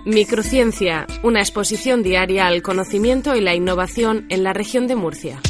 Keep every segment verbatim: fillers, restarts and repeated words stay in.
Microciencia, una exposición diaria al conocimiento y la innovación en la región de Murcia.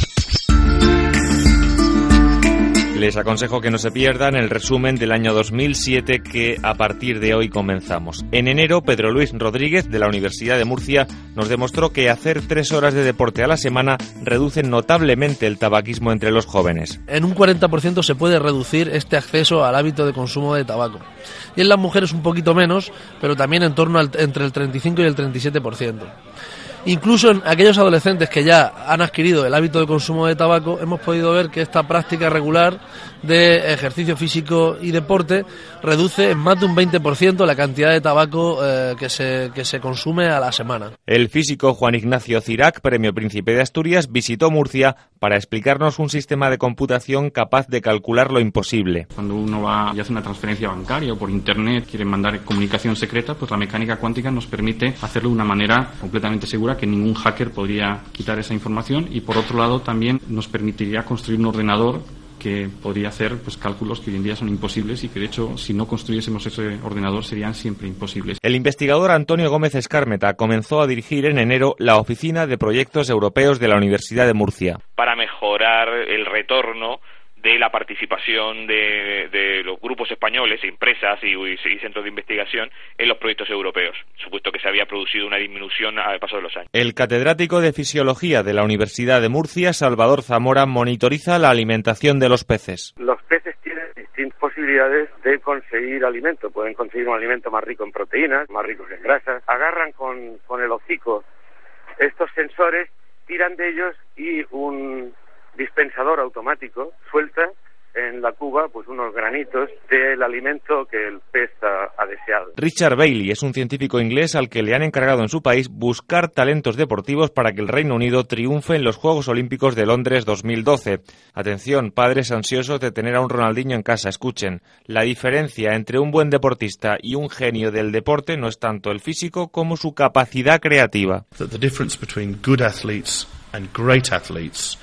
Les aconsejo que no se pierdan el resumen del año dos mil siete que a partir de hoy comenzamos. En enero, Pedro Luis Rodríguez, de la Universidad de Murcia, nos demostró que hacer tres horas de deporte a la semana reduce notablemente el tabaquismo entre los jóvenes. En un cuarenta por ciento se puede reducir este acceso al hábito de consumo de tabaco. Y en las mujeres un poquito menos, pero también en torno al, entre el treinta y cinco y el treinta y siete por ciento. Incluso en aquellos adolescentes que ya han adquirido el hábito de consumo de tabaco, hemos podido ver que esta práctica regular de ejercicio físico y deporte reduce en más de un veinte por ciento la cantidad de tabaco eh, que se, que se consume a la semana. El físico Juan Ignacio Cirac, Premio Príncipe de Asturias, visitó Murcia para explicarnos un sistema de computación capaz de calcular lo imposible. Cuando uno va y hace una transferencia bancaria o por internet, quiere mandar comunicación secreta, pues la mecánica cuántica nos permite hacerlo de una manera completamente segura que ningún hacker podría quitar esa información, y por otro lado también nos permitiría construir un ordenador que podría hacer pues cálculos que hoy en día son imposibles y que de hecho si no construyésemos ese ordenador serían siempre imposibles. El investigador Antonio Gómez Escármeta comenzó a dirigir en enero la Oficina de Proyectos Europeos de la Universidad de Murcia. Para mejorar el retorno de la participación de, de los grupos españoles, empresas y, y centros de investigación en los proyectos europeos, supuesto que se había producido una disminución al paso de los años. El catedrático de Fisiología de la Universidad de Murcia, Salvador Zamora, monitoriza la alimentación de los peces. Los peces tienen distintas posibilidades de conseguir alimento. Pueden conseguir un alimento más rico en proteínas, más rico en grasas. Agarran con, con el hocico estos sensores, tiran de ellos y un dispensador automático suelta en la cuba pues unos granitos del alimento que el pez ha, ha deseado. Richard Bailey es un científico inglés al que le han encargado en su país buscar talentos deportivos para que el Reino Unido triunfe en los Juegos Olímpicos de Londres dos mil doce. Atención, padres ansiosos de tener a un Ronaldinho en casa, escuchen. La diferencia entre un buen deportista y un genio del deporte no es tanto el físico como su capacidad creativa. The difference between good athletes and great athletes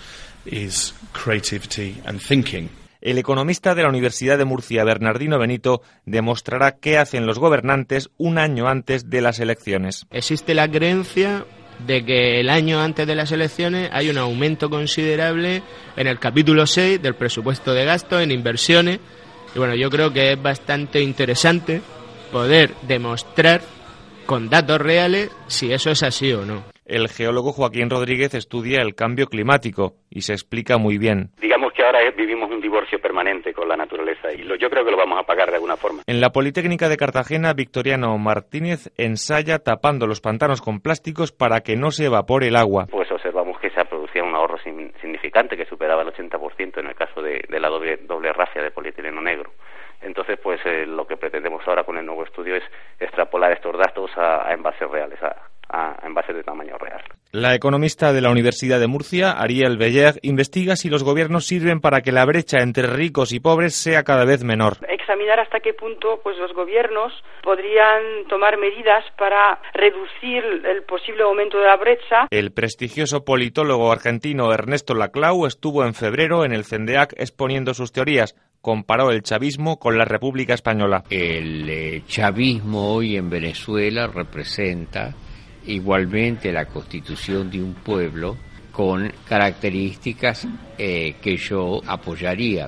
is creativity and thinking. El economista de la Universidad de Murcia, Bernardino Benito, demostrará qué hacen los gobernantes un año antes de las elecciones. Existe la creencia de que el año antes de las elecciones hay un aumento considerable en el capítulo seis del presupuesto de gasto en inversiones. Y bueno, yo creo que es bastante interesante poder demostrar con datos reales si eso es así o no. El geólogo Joaquín Rodríguez estudia el cambio climático y se explica muy bien. Digamos que ahora vivimos un divorcio permanente con la naturaleza y lo, yo creo que lo vamos a pagar de alguna forma. En la Politécnica de Cartagena, Victoriano Martínez ensaya tapando los pantanos con plásticos para que no se evapore el agua. Pues observamos que se ha producido un ahorro sin, significante que superaba el ochenta por ciento en el caso de, de la doble, doble rafia de polietileno negro. Entonces, pues eh, lo que pretendemos ahora con el nuevo estudio es extrapolar estos datos a, a envases reales, a, a envases de tamaño real. La economista de la Universidad de Murcia, Ariel Beller, investiga si los gobiernos sirven para que la brecha entre ricos y pobres sea cada vez menor. Examinar hasta qué punto pues los gobiernos podrían tomar medidas para reducir el posible aumento de la brecha. El prestigioso politólogo argentino Ernesto Laclau estuvo en febrero en el CENDEAC exponiendo sus teorías. Comparó el chavismo con la República Española. El eh, chavismo hoy en Venezuela representa igualmente la constitución de un pueblo con características eh, que yo apoyaría.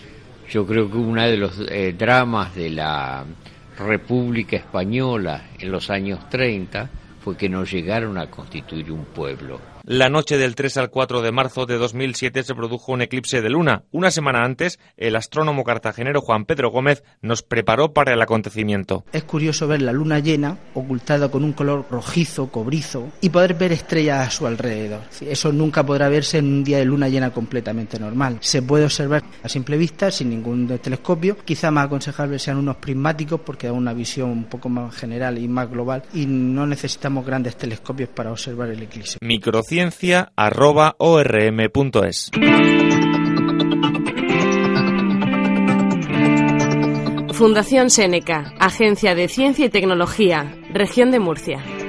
Yo creo que uno de los eh, dramas de la República Española en los años treinta fue que no llegaron a constituir un pueblo. La noche del tres al cuatro de marzo de dos mil siete se produjo un eclipse de luna. Una semana antes, el astrónomo cartagenero Juan Pedro Gómez nos preparó para el acontecimiento. Es curioso ver la luna llena, ocultada con un color rojizo, cobrizo, y poder ver estrellas a su alrededor. Eso nunca podrá verse en un día de luna llena completamente normal. Se puede observar a simple vista, sin ningún telescopio. Quizá más aconsejable sean unos prismáticos porque da una visión un poco más general y más global, y no necesitamos grandes telescopios para observar el eclipse. Microciencia arroba orm punto es. Fundación Seneca, Agencia de Ciencia y Tecnología, Región de Murcia.